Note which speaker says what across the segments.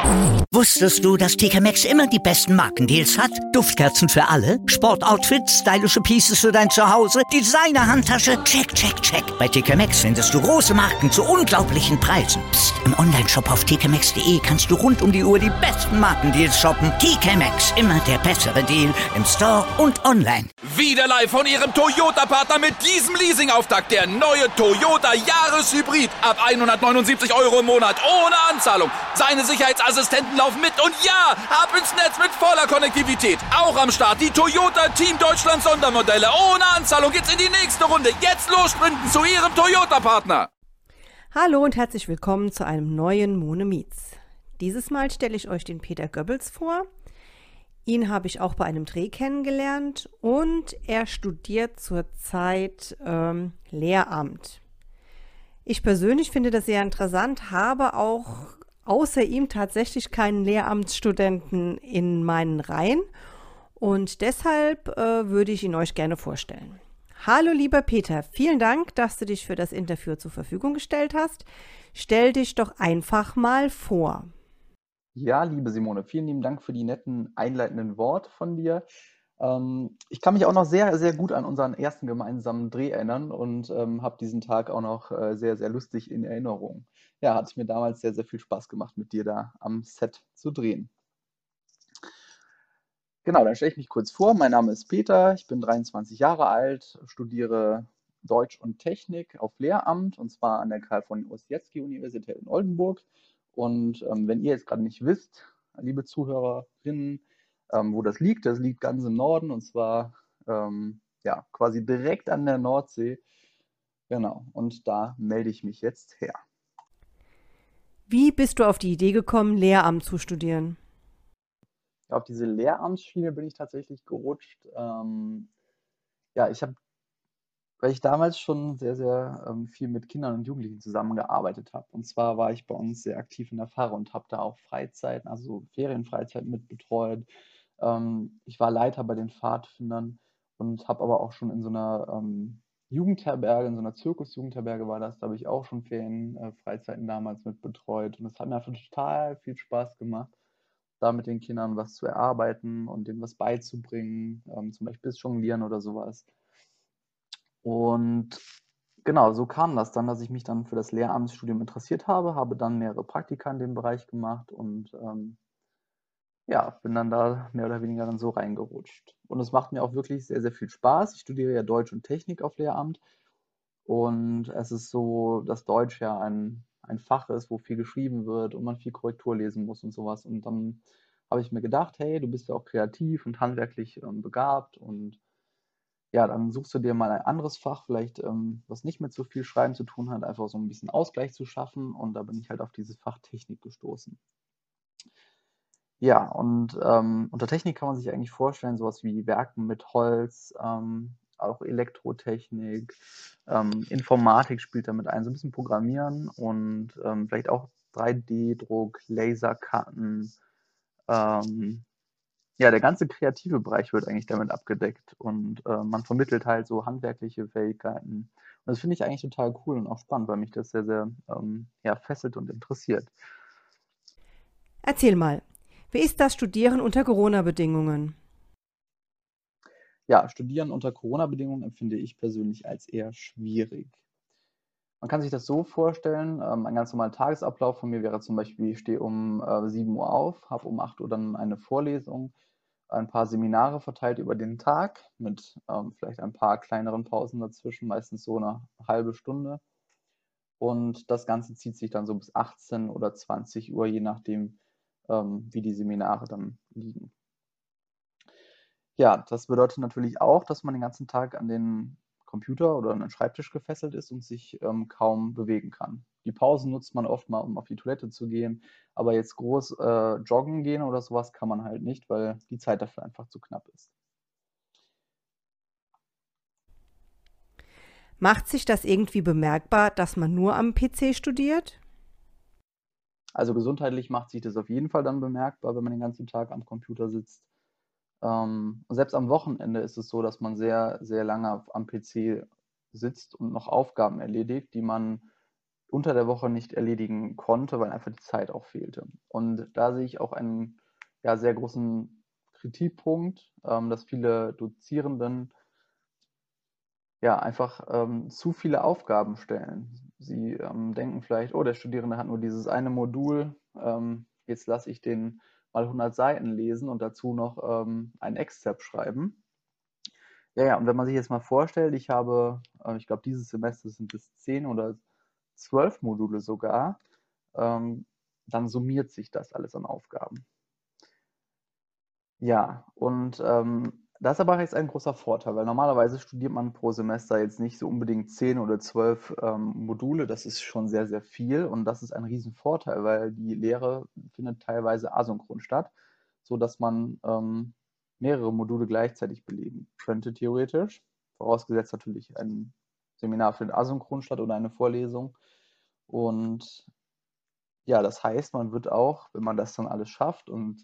Speaker 1: Wusstest du, dass TK Maxx immer die besten Markendeals hat? Duftkerzen für alle, Sportoutfits, stylische Pieces für dein Zuhause, Designer-Handtasche, check, check, check. Bei TK Maxx findest du große Marken zu unglaublichen Preisen. Psst. Im Onlineshop auf tkmaxx.de kannst du rund um die Uhr die besten Markendeals shoppen. TK Maxx, immer der bessere Deal im Store und online.
Speaker 2: Wieder live von Ihrem Toyota-Partner mit diesem Leasing-Auftakt. Der neue Toyota Jahreshybrid. Ab 179 € im Monat. Ohne Anzahlung. Seine Sicherheitsassistenten laufen mit. Und ja, ab ins Netz mit voller Konnektivität. Auch am Start die Toyota Team Deutschland Sondermodelle. Ohne Anzahlung geht's in die nächste Runde. Jetzt los sprinten zu Ihrem Toyota-Partner.
Speaker 3: Hallo und herzlich willkommen zu einem neuen Mone Meets. Dieses Mal stelle ich euch den Peter Goebbels vor. Ihn habe ich auch bei einem Dreh kennengelernt und er studiert zurzeit Lehramt. Ich persönlich finde das sehr interessant, habe auch außer ihm tatsächlich keinen Lehramtsstudenten in meinen Reihen und deshalb würde ich ihn euch gerne vorstellen. Hallo lieber Peter, vielen Dank, dass du dich für das Interview zur Verfügung gestellt hast. Stell dich doch einfach mal vor.
Speaker 4: Ja, liebe Simone, vielen lieben Dank für die netten einleitenden Worte von dir. Ich kann mich auch noch sehr, sehr gut an unseren ersten gemeinsamen Dreh erinnern und habe diesen Tag auch noch sehr, sehr lustig in Erinnerung. Ja, hat mir damals sehr, sehr viel Spaß gemacht, mit dir da am Set zu drehen. Genau, dann stelle ich mich kurz vor. Mein Name ist Peter, ich bin 23 Jahre alt, studiere Deutsch und Technik auf Lehramt und zwar an der Karl von Ossietzky-Universität in Oldenburg. Und wenn ihr jetzt gerade nicht wisst, liebe Zuhörerinnen, wo das liegt ganz im Norden und zwar ja, quasi direkt an der Nordsee. Genau, und da melde ich mich jetzt her.
Speaker 3: Wie bist du auf die Idee gekommen, Lehramt zu studieren?
Speaker 4: Ja, auf diese Lehramtsschiene bin ich tatsächlich gerutscht. Ja, weil ich damals schon sehr, sehr viel mit Kindern und Jugendlichen zusammengearbeitet habe. Und zwar war ich bei uns sehr aktiv in der Pfarre und habe da auch Freizeiten, also Ferienfreizeiten mit betreut. Ich war Leiter bei den Pfadfindern und habe aber auch schon in so einer Jugendherberge, in so einer Zirkusjugendherberge war das, da habe ich auch schon Ferienfreizeiten damals mit betreut. Und es hat mir einfach total viel Spaß gemacht, da mit den Kindern was zu erarbeiten und denen was beizubringen, zum Beispiel das Jonglieren oder sowas. Und genau, so kam das dann, dass ich mich dann für das Lehramtsstudium interessiert habe dann mehrere Praktika in dem Bereich gemacht und ja, bin dann da mehr oder weniger dann so reingerutscht. Und es macht mir auch wirklich sehr, sehr viel Spaß. Ich studiere ja Deutsch und Technik auf Lehramt und es ist so, dass Deutsch ja ein Fach ist, wo viel geschrieben wird und man viel Korrektur lesen muss und sowas. Und dann habe ich mir gedacht, hey, du bist ja auch kreativ und handwerklich begabt und ja, dann suchst du dir mal ein anderes Fach, vielleicht was nicht mit so viel Schreiben zu tun hat, einfach so ein bisschen Ausgleich zu schaffen. Und da bin ich halt auf dieses Fach Technik gestoßen. Ja, und unter Technik kann man sich eigentlich vorstellen, sowas wie Werken mit Holz, auch Elektrotechnik, Informatik spielt damit ein, so ein bisschen Programmieren und vielleicht auch 3D-Druck, Laserkarten, ja, der ganze kreative Bereich wird eigentlich damit abgedeckt und man vermittelt halt so handwerkliche Fähigkeiten. Und das finde ich eigentlich total cool und auch spannend, weil mich das sehr, sehr ja, fesselt und interessiert.
Speaker 3: Erzähl mal, wie ist das Studieren unter Corona-Bedingungen?
Speaker 4: Ja, Studieren unter Corona-Bedingungen empfinde ich persönlich als eher schwierig. Man kann sich das so vorstellen, ein ganz normaler Tagesablauf von mir wäre zum Beispiel, ich stehe um 7 Uhr auf, habe um 8 Uhr dann eine Vorlesung, ein paar Seminare verteilt über den Tag mit vielleicht ein paar kleineren Pausen dazwischen, meistens so eine halbe Stunde. Und das Ganze zieht sich dann so bis 18 oder 20 Uhr, je nachdem, wie die Seminare dann liegen. Ja, das bedeutet natürlich auch, dass man den ganzen Tag an den Computer oder an den Schreibtisch gefesselt ist und sich kaum bewegen kann. Die Pausen nutzt man oft mal, um auf die Toilette zu gehen, aber jetzt groß joggen gehen oder sowas kann man halt nicht, weil die Zeit dafür einfach zu knapp ist.
Speaker 3: Macht sich das irgendwie bemerkbar, dass man nur am PC studiert?
Speaker 4: Also gesundheitlich macht sich das auf jeden Fall dann bemerkbar, wenn man den ganzen Tag am Computer sitzt. Selbst am Wochenende ist es so, dass man sehr, sehr lange am PC sitzt und noch Aufgaben erledigt, die man unter der Woche nicht erledigen konnte, weil einfach die Zeit auch fehlte. Und da sehe ich auch einen ja, sehr großen Kritikpunkt, dass viele Dozierenden ja einfach zu viele Aufgaben stellen. Sie denken vielleicht, oh, der Studierende hat nur dieses eine Modul, jetzt lasse ich den mal 100 Seiten lesen und dazu noch ein Exzerpt schreiben. Ja, ja, und wenn man sich jetzt mal vorstellt, ich habe, ich glaube, dieses Semester sind es 10 oder 12 Module sogar, dann summiert sich das alles an Aufgaben. Ja, und das ist aber jetzt ein großer Vorteil, weil normalerweise studiert man pro Semester jetzt nicht so unbedingt 10 oder 12 Module. Das ist schon sehr, sehr viel und das ist ein Riesenvorteil, weil die Lehre findet teilweise asynchron statt, sodass man mehrere Module gleichzeitig belegen könnte, theoretisch. Vorausgesetzt natürlich ein Seminar findet asynchron statt oder eine Vorlesung. Und ja, das heißt, man wird auch, wenn man das dann alles schafft und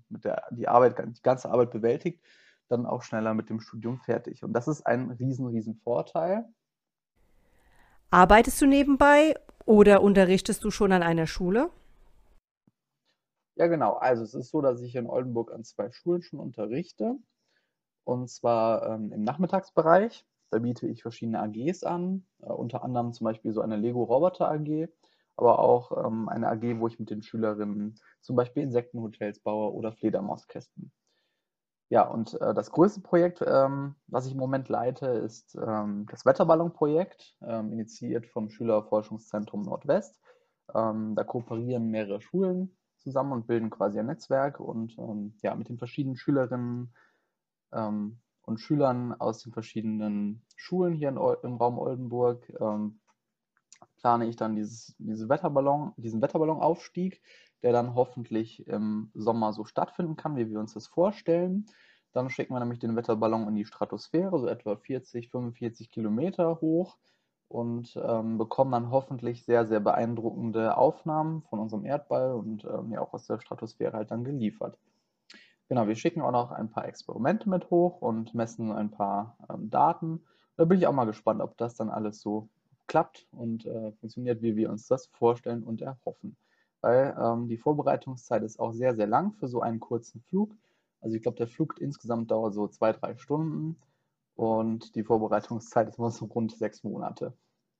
Speaker 4: die ganze Arbeit bewältigt, dann auch schneller mit dem Studium fertig. Und das ist ein riesen Vorteil.
Speaker 3: Arbeitest du nebenbei oder unterrichtest du schon an einer Schule?
Speaker 4: Ja, genau. Also es ist so, dass ich in Oldenburg an 2 Schulen schon unterrichte. Und zwar im Nachmittagsbereich. Da biete ich verschiedene AGs an, unter anderem zum Beispiel so eine Lego-Roboter AG, aber auch eine AG, wo ich mit den Schülerinnen zum Beispiel Insektenhotels baue oder Fledermauskästen. Ja, und das größte Projekt, was ich im Moment leite, ist das Wetterballon-Projekt, initiiert vom Schülerforschungszentrum Nordwest. Da kooperieren mehrere Schulen zusammen und bilden quasi ein Netzwerk und ja, mit den verschiedenen Schülerinnen und Schülern aus den verschiedenen Schulen hier im Raum Oldenburg plane ich dann diesen Wetterballonaufstieg, der dann hoffentlich im Sommer so stattfinden kann, wie wir uns das vorstellen. Dann schicken wir nämlich den Wetterballon in die Stratosphäre, so etwa 40, 45 Kilometer hoch und bekommen dann hoffentlich sehr, sehr beeindruckende Aufnahmen von unserem Erdball und ja auch aus der Stratosphäre halt dann geliefert. Genau, wir schicken auch noch ein paar Experimente mit hoch und messen ein paar Daten. Da bin ich auch mal gespannt, ob das dann alles so klappt und funktioniert, wie wir uns das vorstellen und erhoffen. Weil die Vorbereitungszeit ist auch sehr, sehr lang für so einen kurzen Flug. Also ich glaube, der Flug insgesamt dauert so 2, 3 Stunden und die Vorbereitungszeit ist immer so rund 6 Monate.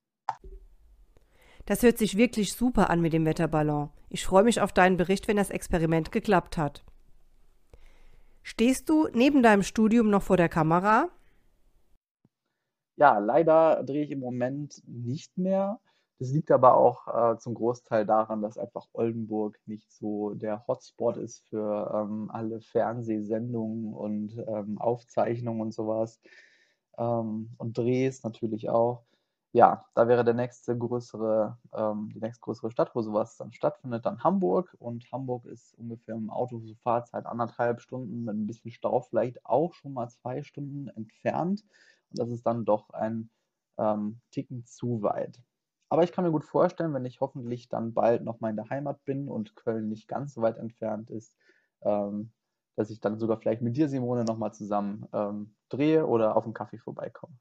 Speaker 3: Das hört sich wirklich super an mit dem Wetterballon. Ich freue mich auf deinen Bericht, wenn das Experiment geklappt hat. Stehst du neben deinem Studium noch vor der Kamera?
Speaker 4: Ja, leider drehe ich im Moment nicht mehr. Das liegt aber auch zum Großteil daran, dass einfach Oldenburg nicht so der Hotspot ist für alle Fernsehsendungen und Aufzeichnungen und sowas. Und Drehs natürlich auch. Ja, da wäre die nächstgrößere Stadt, wo sowas dann stattfindet, dann Hamburg. Und Hamburg ist ungefähr im Auto so Fahrzeit 1,5 Stunden, mit ein bisschen Stau vielleicht auch schon mal 2 Stunden entfernt. Und das ist dann doch ein Ticken zu weit. Aber ich kann mir gut vorstellen, wenn ich hoffentlich dann bald noch mal in der Heimat bin und Köln nicht ganz so weit entfernt ist, ähm, dass ich dann sogar vielleicht mit dir, Simone, noch mal zusammen drehe oder auf einen Kaffee vorbeikomme.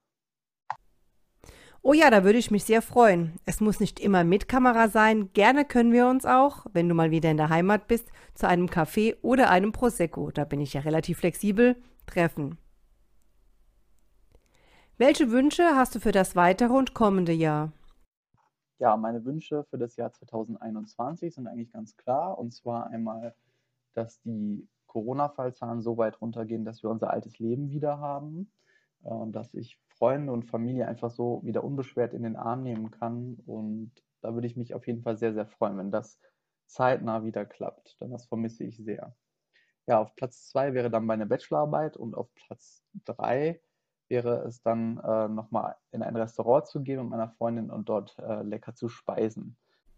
Speaker 3: Oh ja, da würde ich mich sehr freuen. Es muss nicht immer mit Kamera sein. Gerne können wir uns auch, wenn du mal wieder in der Heimat bist, zu einem Kaffee oder einem Prosecco, da bin ich ja relativ flexibel, treffen. Welche Wünsche hast du für das weitere und kommende Jahr?
Speaker 4: Ja, meine Wünsche für das Jahr 2021 sind eigentlich ganz klar. Und zwar einmal, dass die Corona-Fallzahlen so weit runtergehen, dass wir unser altes Leben wieder haben, dass ich Freunde und Familie einfach so wieder unbeschwert in den Arm nehmen kann. Und da würde ich mich auf jeden Fall sehr, sehr freuen, wenn das zeitnah wieder klappt. Denn das vermisse ich sehr. Ja, auf Platz 2 wäre dann meine Bachelorarbeit und auf Platz 3 wäre es dann nochmal in ein Restaurant zu gehen mit meiner Freundin und dort lecker zu speisen.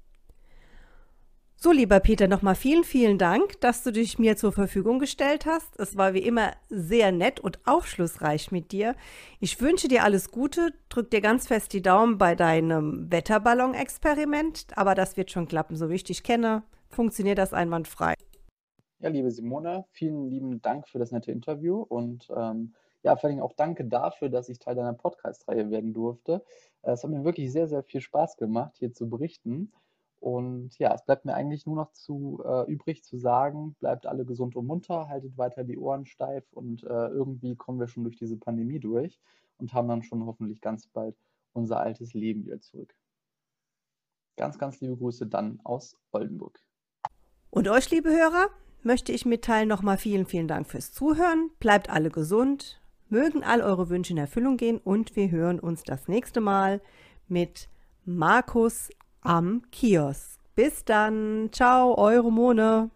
Speaker 3: So, lieber Peter, nochmal vielen Dank, dass du dich mir zur Verfügung gestellt hast. Es war wie immer sehr nett und aufschlussreich mit dir. Ich wünsche dir alles Gute, drück dir ganz fest die Daumen bei deinem Wetterballon-Experiment, aber das wird schon klappen, so wie ich dich kenne, funktioniert das einwandfrei.
Speaker 4: Ja, liebe Simone, vielen lieben Dank für das nette Interview und ja, vor allem auch danke dafür, dass ich Teil deiner Podcast-Reihe werden durfte. Es hat mir wirklich sehr, sehr viel Spaß gemacht, hier zu berichten. Und ja, es bleibt mir eigentlich nur noch übrig zu sagen, bleibt alle gesund und munter, haltet weiter die Ohren steif und irgendwie kommen wir schon durch diese Pandemie durch und haben dann schon hoffentlich ganz bald unser altes Leben wieder zurück. Ganz, ganz liebe Grüße dann aus Oldenburg.
Speaker 3: Und euch, liebe Hörer, möchte ich mitteilen nochmal vielen, vielen Dank fürs Zuhören. Bleibt alle gesund, mögen all eure Wünsche in Erfüllung gehen und wir hören uns das nächste Mal mit Markus am Kiosk. Bis dann. Ciao, eure Mone.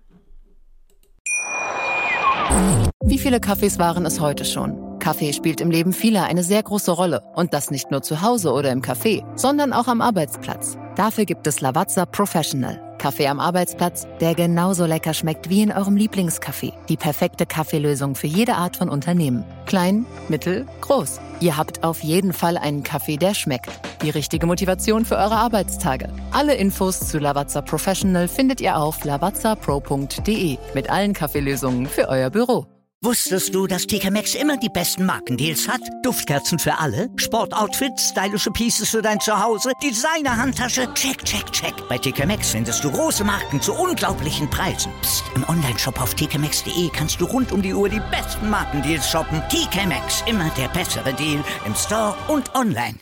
Speaker 5: Wie viele Kaffees waren es heute schon? Kaffee spielt im Leben vieler eine sehr große Rolle. Und das nicht nur zu Hause oder im Café, sondern auch am Arbeitsplatz. Dafür gibt es Lavazza Professional. Kaffee am Arbeitsplatz, der genauso lecker schmeckt wie in eurem Lieblingscafé. Die perfekte Kaffeelösung für jede Art von Unternehmen. Klein, mittel, groß. Ihr habt auf jeden Fall einen Kaffee, der schmeckt. Die richtige Motivation für eure Arbeitstage. Alle Infos zu Lavazza Professional findet ihr auf lavazzapro.de mit allen Kaffeelösungen für euer Büro.
Speaker 1: Wusstest du, dass TK Maxx immer die besten Markendeals hat? Duftkerzen für alle, Sportoutfits, stylische Pieces für dein Zuhause, Designer-Handtasche, check, check, check. Bei TK Maxx findest du große Marken zu unglaublichen Preisen. Psst. Im Onlineshop auf tkmaxx.de kannst du rund um die Uhr die besten Markendeals shoppen. TK Maxx, immer der bessere Deal im Store und online.